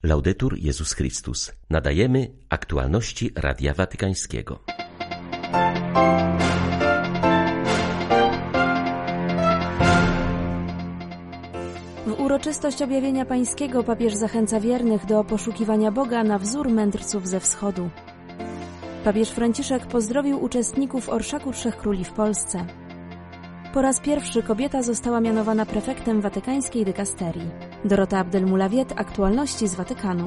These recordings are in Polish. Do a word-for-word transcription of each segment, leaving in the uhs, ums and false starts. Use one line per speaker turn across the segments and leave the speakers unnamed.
Laudetur Jezus Chrystus. Nadajemy aktualności Radia Watykańskiego.
W uroczystość objawienia pańskiego papież zachęca wiernych do poszukiwania Boga na wzór mędrców ze wschodu. Papież Franciszek pozdrowił uczestników Orszaku Trzech Króli w Polsce. Po raz pierwszy kobieta została mianowana prefektem watykańskiej dykasterii. Dorota Abdelmoulawiet, aktualności z Watykanu.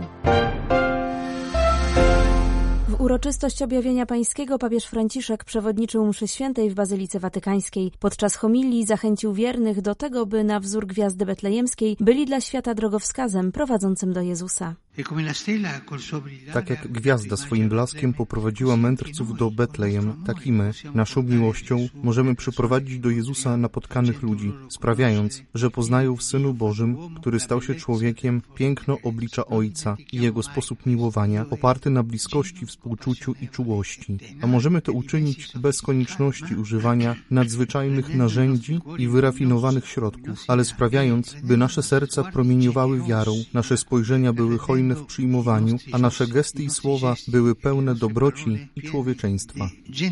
W uroczystość objawienia pańskiego papież Franciszek przewodniczył mszy świętej w Bazylice Watykańskiej. Podczas homilii zachęcił wiernych do tego, by na wzór gwiazdy betlejemskiej byli dla świata drogowskazem prowadzącym do Jezusa.
Tak jak gwiazda swoim blaskiem poprowadziła mędrców do Betlejem, tak i my, naszą miłością, możemy przyprowadzić do Jezusa napotkanych ludzi, sprawiając, że poznają w Synu Bożym, który stał się człowiekiem, piękno oblicza Ojca i Jego sposób miłowania, oparty na bliskości, współczuciu i czułości. A możemy to uczynić bez konieczności używania nadzwyczajnych narzędzi i wyrafinowanych środków, ale sprawiając, by nasze serca promieniowały wiarą, nasze spojrzenia były hojne w przyjmowaniu, a nasze gesty i słowa były pełne dobroci i człowieczeństwa.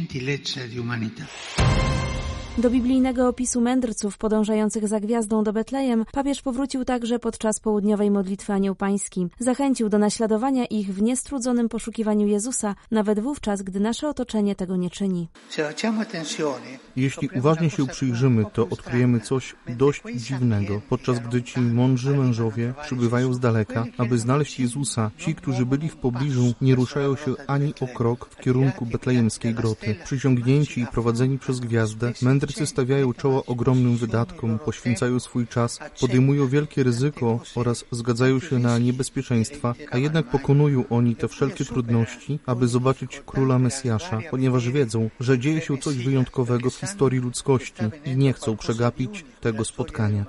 Do biblijnego opisu mędrców podążających za gwiazdą do Betlejem papież powrócił także podczas południowej modlitwy Anioł Pański. Zachęcił do naśladowania ich w niestrudzonym poszukiwaniu Jezusa, nawet wówczas, gdy nasze otoczenie tego nie czyni.
Jeśli uważnie się przyjrzymy, to odkryjemy coś dość dziwnego. Podczas gdy ci mądrzy mężowie przybywają z daleka, aby znaleźć Jezusa, ci, którzy byli w pobliżu, nie ruszają się ani o krok w kierunku betlejemskiej groty. Przyciągnięci i prowadzeni przez gwiazdę, mędrcy stawiają czoła ogromnym wydatkom, poświęcają swój czas, podejmują wielkie ryzyko oraz zgadzają się na niebezpieczeństwa, a jednak pokonują oni te wszelkie trudności, aby zobaczyć Króla Mesjasza, ponieważ wiedzą, że dzieje się coś wyjątkowego w historii ludzkości i nie chcą przegapić tego spotkania.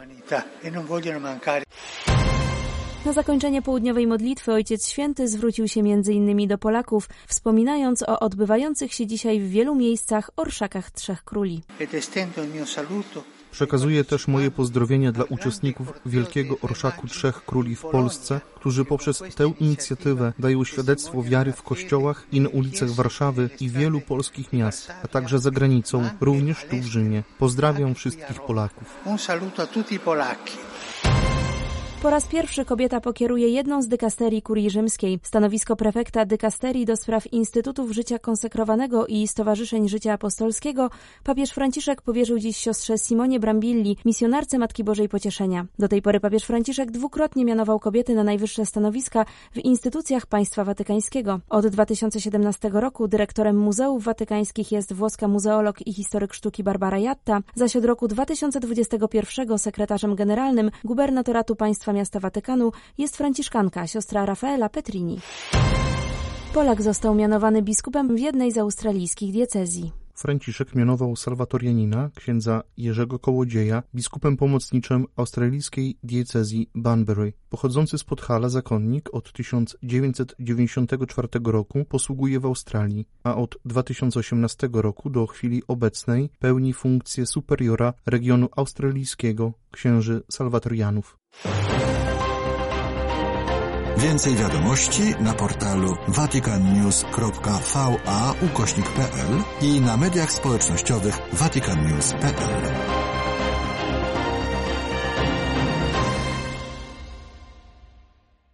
Na zakończenie południowej modlitwy Ojciec Święty zwrócił się między innymi do Polaków, wspominając o odbywających się dzisiaj w wielu miejscach Orszakach Trzech Króli.
Przekazuję też moje pozdrowienia dla uczestników Wielkiego Orszaku Trzech Króli w Polsce, którzy poprzez tę inicjatywę dają świadectwo wiary w kościołach i na ulicach Warszawy i wielu polskich miast, a także za granicą, również tu w Rzymie. Pozdrawiam wszystkich Polaków.
Un saluto a tutti i Polacchi. Po raz pierwszy kobieta pokieruje jedną z dykasterii Kurii Rzymskiej. Stanowisko prefekta dykasterii do spraw Instytutów Życia Konsekrowanego i Stowarzyszeń Życia Apostolskiego papież Franciszek powierzył dziś siostrze Simonie Brambilli, misjonarce Matki Bożej Pocieszenia. Do tej pory papież Franciszek dwukrotnie mianował kobiety na najwyższe stanowiska w instytucjach państwa watykańskiego. Od dwa tysiące siedemnastego roku dyrektorem Muzeów Watykańskich jest włoska muzeolog i historyk sztuki Barbara Jatta, zaś od roku dwa tysiące dwudziestego pierwszego sekretarzem generalnym gubernatoratu państwa miasta Watykanu jest franciszkanka, siostra Rafaela Petrini. Polak został mianowany biskupem w jednej z australijskich diecezji.
Franciszek mianował salwatorianina, księdza Jerzego Kołodzieja, biskupem pomocniczym australijskiej diecezji Bunbury. Pochodzący z Podhala zakonnik od tysiąc dziewięćset dziewięćdziesiątego czwartego roku posługuje w Australii, a od dwa tysiące osiemnastego roku do chwili obecnej pełni funkcję superiora regionu australijskiego księży salwatorianów.
Więcej wiadomości na portalu vaticannews kropka va ukośnik kropka pl i na mediach społecznościowych vaticannews kropka pl.